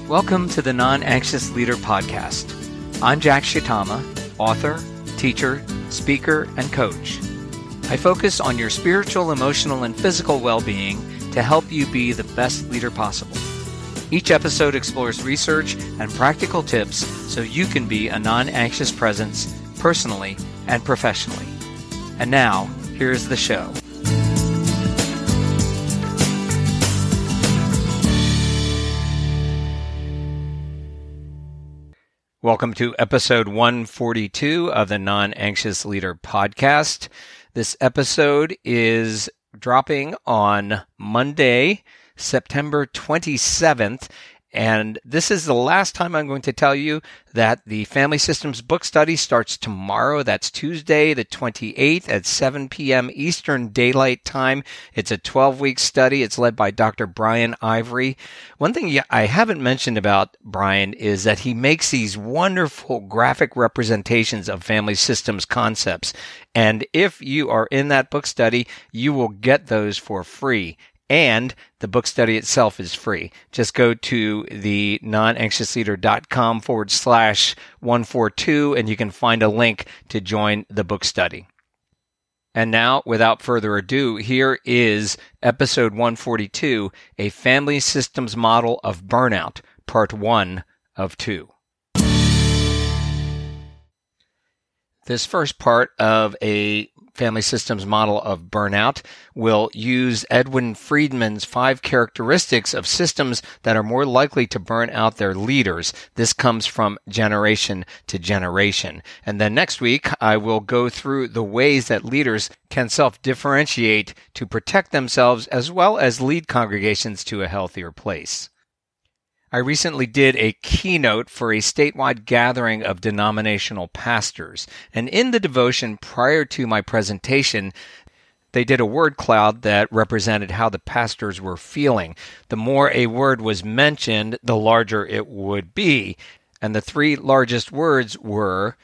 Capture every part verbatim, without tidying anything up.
Welcome to the Non-Anxious Leader Podcast. I'm Jack Shitama, author, teacher, speaker, and coach. I focus on your spiritual, emotional, and physical well-being to help you be the best leader possible. Each episode explores research and practical tips so you can be a non-anxious presence personally and professionally. And now, here's the show. Welcome to episode one forty-two of the Non-Anxious Leader Podcast. This episode is dropping on Monday, September twenty-seventh, and this is the last time I'm going to tell you that the Family Systems book study starts tomorrow. That's Tuesday, the twenty-eighth at seven p.m. Eastern Daylight Time. It's a twelve-week study. It's led by Doctor Brian Ivory. One thing I haven't mentioned about Brian is that he makes these wonderful graphic representations of family systems concepts. And if you are in that book study, you will get those for free. And the book study itself is free. Just go to the non-anxiousleader.com forward slash 142 and you can find a link to join the book study. And now, without further ado, here is episode one forty-two, A Family Systems Model of Burnout, part one of two. This first part of a family systems model of burnout will use Edwin Friedman's five characteristics of systems that are more likely to burn out their leaders. This comes from generation to generation. And then next week, I will go through the ways that leaders can self-differentiate to protect themselves as well as lead congregations to a healthier place. I recently did a keynote for a statewide gathering of denominational pastors, and in the devotion prior to my presentation, they did a word cloud that represented how the pastors were feeling. The more a word was mentioned, the larger it would be, and the three largest words were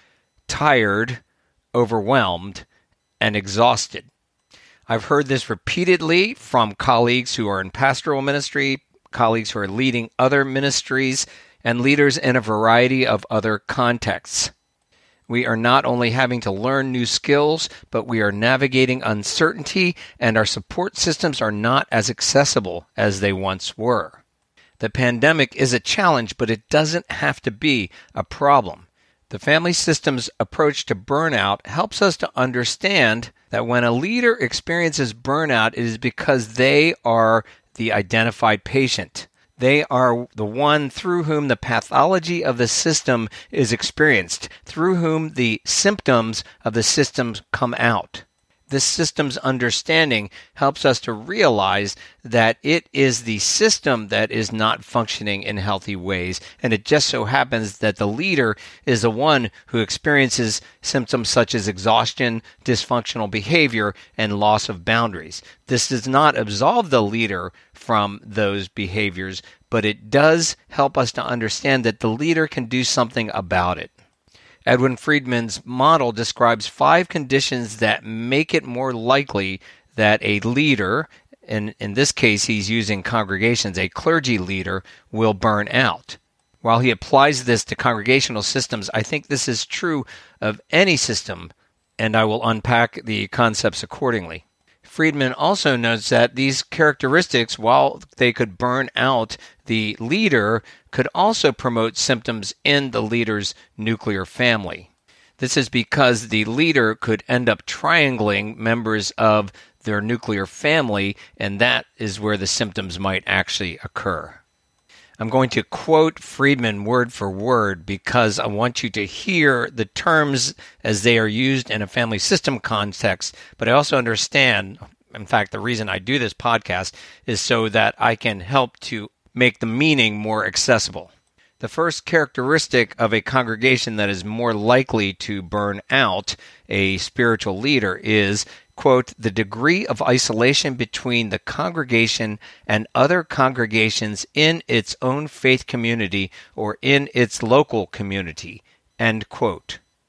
tired, overwhelmed, and exhausted. I've heard this repeatedly from colleagues who are in pastoral ministry, colleagues who are leading other ministries, and leaders in a variety of other contexts. We are not only having to learn new skills, but we are navigating uncertainty, and our support systems are not as accessible as they once were. The pandemic is a challenge, but it doesn't have to be a problem. The family systems approach to burnout helps us to understand that when a leader experiences burnout, it is because they are the identified patient. They are the one through whom the pathology of the system is experienced, through whom the symptoms of the systems come out. This system's understanding helps us to realize that it is the system that is not functioning in healthy ways, and it just so happens that the leader is the one who experiences symptoms such as exhaustion, dysfunctional behavior, and loss of boundaries. This does not absolve the leader from those behaviors, but it does help us to understand that the leader can do something about it. Edwin Friedman's model describes five conditions that make it more likely that a leader, and in this case he's using congregations, a clergy leader, will burn out. While he applies this to congregational systems, I think this is true of any system, and I will unpack the concepts accordingly. Friedman also notes that these characteristics, while they could burn out the leader, could also promote symptoms in the leader's nuclear family. This is because the leader could end up triangling members of their nuclear family, and that is where the symptoms might actually occur. I'm going to quote Friedman word for word because I want you to hear the terms as they are used in a family system context, but I also understand, in fact, the reason I do this podcast is so that I can help to make the meaning more accessible. The first characteristic of a congregation that is more likely to burn out a spiritual leader is, quote, the degree of isolation between the congregation and other congregations in its own faith community or in its local community, end quote.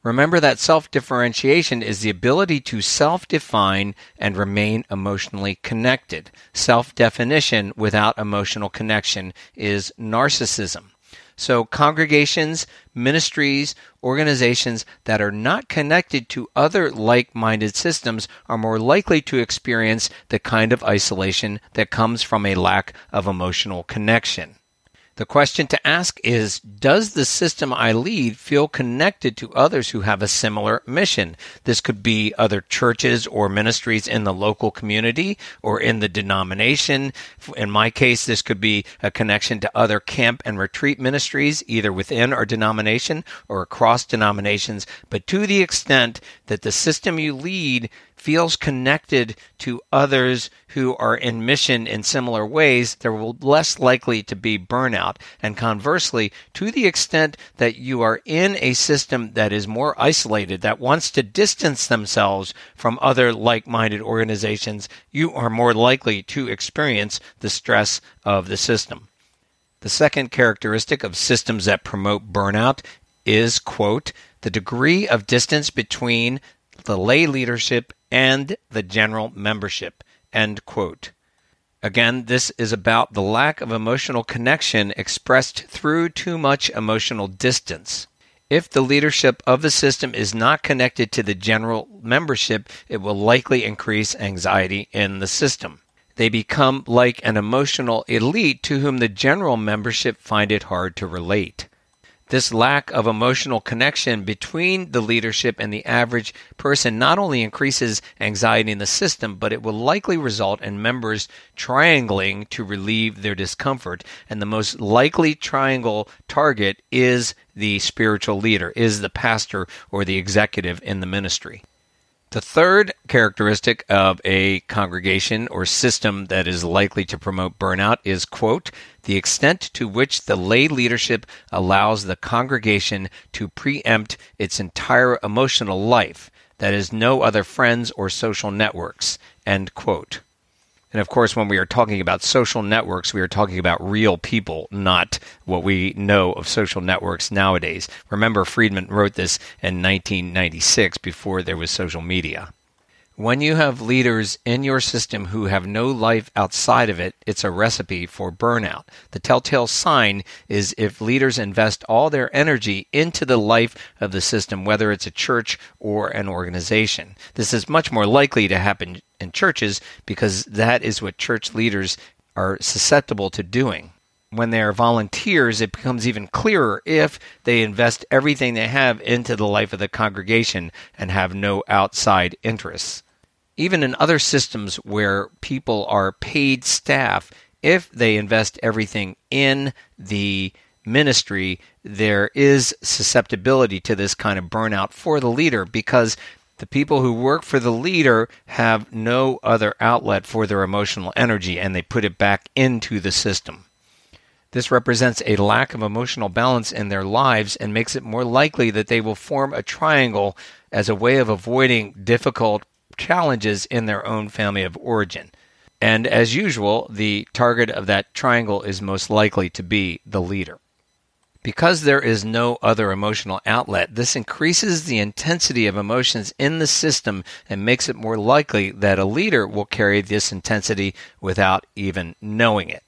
Remember that self-differentiation is the ability to self-define and remain emotionally connected. Self-definition without emotional connection is narcissism. So congregations, ministries, organizations that are not connected to other like-minded systems are more likely to experience the kind of isolation that comes from a lack of emotional connection. The question to ask is, does the system I lead feel connected to others who have a similar mission? This could be other churches or ministries in the local community or in the denomination. In my case, this could be a connection to other camp and retreat ministries, either within our denomination or across denominations. But to the extent that the system you lead feels connected to others who are in mission in similar ways, there will be less likely to be burnout. And conversely, to the extent that you are in a system that is more isolated, that wants to distance themselves from other like-minded organizations, you are more likely to experience the stress of the system. The second characteristic of systems that promote burnout is, quote, the degree of distance between the lay leadership and the general membership, end quote. Again, this is about the lack of emotional connection expressed through too much emotional distance. If the leadership of the system is not connected to the general membership, it will likely increase anxiety in the system. They become like an emotional elite to whom the general membership find it hard to relate. This lack of emotional connection between the leadership and the average person not only increases anxiety in the system, but it will likely result in members triangling to relieve their discomfort. And the most likely triangle target is the spiritual leader, is the pastor or the executive in the ministry. The third characteristic of a congregation or system that is likely to promote burnout is, quote, the extent to which the lay leadership allows the congregation to preempt its entire emotional life, that is, no other friends or social networks, end quote. And of course, when we are talking about social networks, we are talking about real people, not what we know of social networks nowadays. Remember, Friedman wrote this in nineteen ninety-six, before there was social media. When you have leaders in your system who have no life outside of it, it's a recipe for burnout. The telltale sign is if leaders invest all their energy into the life of the system, whether it's a church or an organization. This is much more likely to happen in churches because that is what church leaders are susceptible to doing. When they are volunteers, it becomes even clearer if they invest everything they have into the life of the congregation and have no outside interests. Even in other systems where people are paid staff, if they invest everything in the ministry, there is susceptibility to this kind of burnout for the leader because the people who work for the leader have no other outlet for their emotional energy and they put it back into the system. This represents a lack of emotional balance in their lives and makes it more likely that they will form a triangle as a way of avoiding difficult challenges in their own family of origin. And as usual, the target of that triangle is most likely to be the leader. Because there is no other emotional outlet, this increases the intensity of emotions in the system and makes it more likely that a leader will carry this intensity without even knowing it.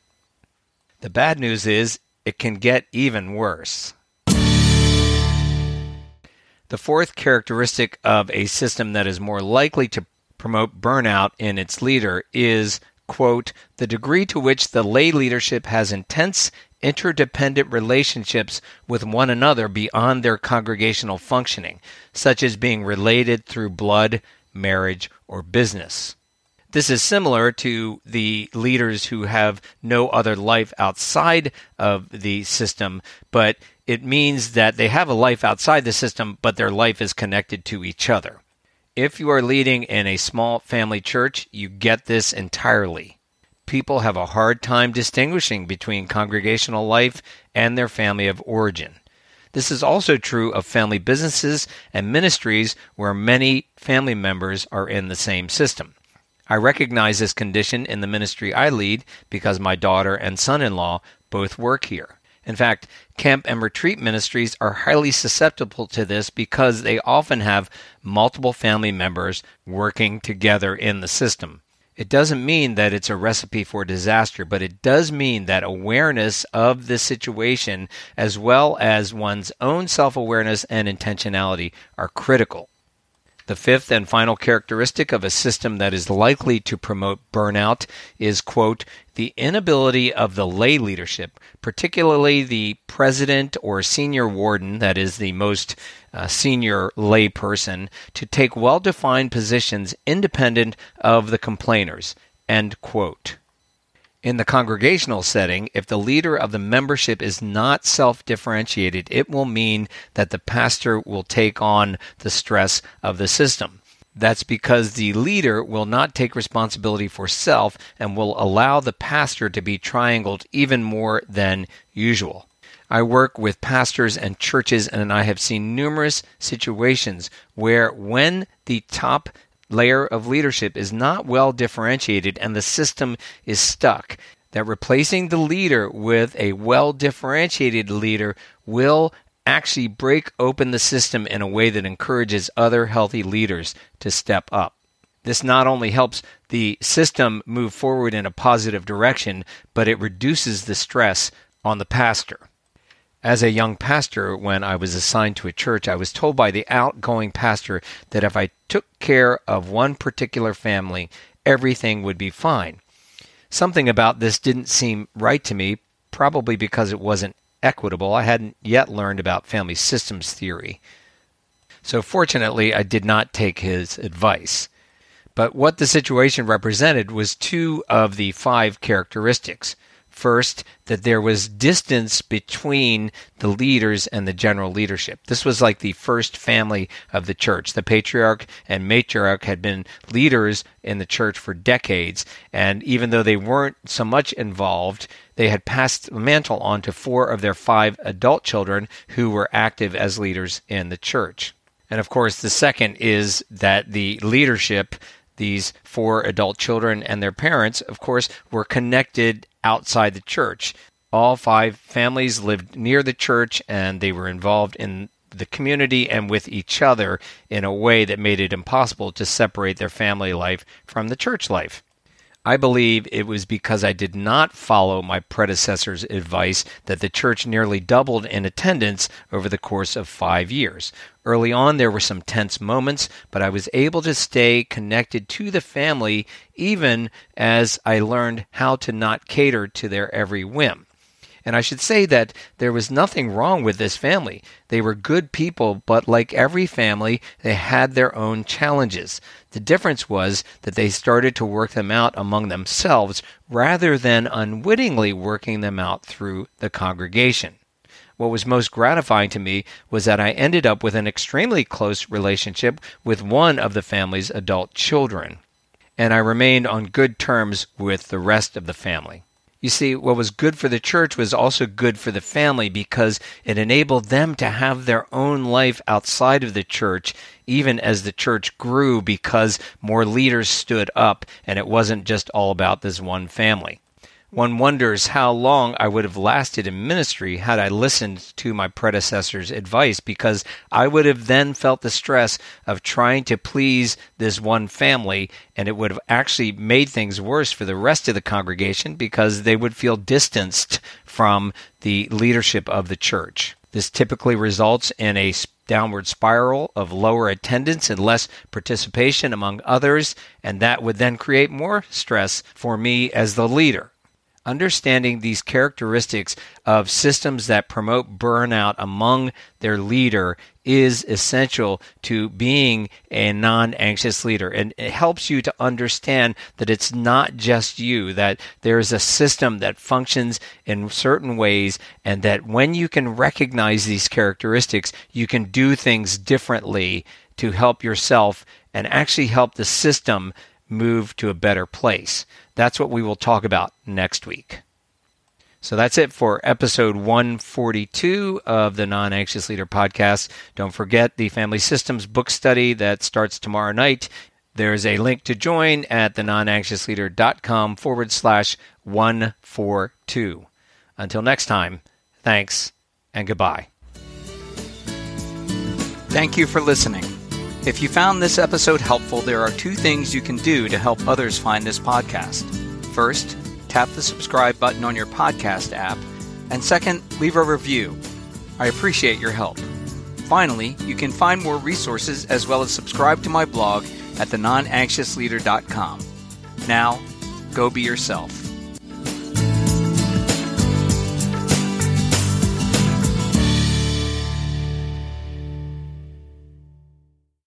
The bad news is it can get even worse. The fourth characteristic of a system that is more likely to promote burnout in its leader is, quote, the degree to which the lay leadership has intense interdependent relationships with one another beyond their congregational functioning, such as being related through blood, marriage, or business. This is similar to the leaders who have no other life outside of the system, but it means that they have a life outside the system, but their life is connected to each other. If you are leading in a small family church, you get this entirely. People have a hard time distinguishing between congregational life and their family of origin. This is also true of family businesses and ministries where many family members are in the same system. I recognize this condition in the ministry I lead because my daughter and son-in-law both work here. In fact, camp and retreat ministries are highly susceptible to this because they often have multiple family members working together in the system. It doesn't mean that it's a recipe for disaster, but it does mean that awareness of the situation as well as one's own self-awareness and intentionality are critical. The fifth and final characteristic of a system that is likely to promote burnout is, quote, the inability of the lay leadership, particularly the president or senior warden, that is the most uh, senior lay person, to take well-defined positions independent of the complainers, end quote. In the congregational setting, if the leader of the membership is not self-differentiated, it will mean that the pastor will take on the stress of the system. That's because the leader will not take responsibility for self and will allow the pastor to be triangled even more than usual. I work with pastors and churches, and I have seen numerous situations where when the top layer of leadership is not well differentiated and the system is stuck, that replacing the leader with a well differentiated leader will actually break open the system in a way that encourages other healthy leaders to step up. This not only helps the system move forward in a positive direction, but it reduces the stress on the pastor. As a young pastor, when I was assigned to a church, I was told by the outgoing pastor that if I took care of one particular family, everything would be fine. Something about this didn't seem right to me, probably because it wasn't equitable. I hadn't yet learned about family systems theory. So fortunately, I did not take his advice. But what the situation represented was two of the five characteristics. First, that there was distance between the leaders and the general leadership. This was like the first family of the church. The patriarch and matriarch had been leaders in the church for decades, and even though they weren't so much involved, they had passed the mantle on to four of their five adult children who were active as leaders in the church. And of course, the second is that the leadership, these four adult children and their parents, of course, were connected outside the church. All five families lived near the church, and they were involved in the community and with each other in a way that made it impossible to separate their family life from the church life. I believe it was because I did not follow my predecessor's advice that the church nearly doubled in attendance over the course of five years. Early on, there were some tense moments, but I was able to stay connected to the family even as I learned how to not cater to their every whim. And I should say that there was nothing wrong with this family. They were good people, but like every family, they had their own challenges. The difference was that they started to work them out among themselves rather than unwittingly working them out through the congregation. What was most gratifying to me was that I ended up with an extremely close relationship with one of the family's adult children, and I remained on good terms with the rest of the family. You see, what was good for the church was also good for the family because it enabled them to have their own life outside of the church, even as the church grew because more leaders stood up and it wasn't just all about this one family. One wonders how long I would have lasted in ministry had I listened to my predecessor's advice, because I would have then felt the stress of trying to please this one family, and it would have actually made things worse for the rest of the congregation because they would feel distanced from the leadership of the church. This typically results in a downward spiral of lower attendance and less participation among others, and that would then create more stress for me as the leader. Understanding these characteristics of systems that promote burnout among their leader is essential to being a non-anxious leader. And it helps you to understand that it's not just you, that there is a system that functions in certain ways, and that when you can recognize these characteristics, you can do things differently to help yourself and actually help the system move to a better place. That's what we will talk about next week. So that's it for episode one forty-two of the Non-Anxious Leader podcast. Don't forget the Family Systems book study that starts tomorrow night. There's a link to join at the non-anxiousleader.com forward slash 142. Until next time, Thanks, and goodbye. Thank you for listening. If you found this episode helpful, there are two things you can do to help others find this podcast. First, tap the subscribe button on your podcast app. And second, leave a review. I appreciate your help. Finally, you can find more resources as well as subscribe to my blog at the non anxious leader dot com. Now, go be yourself.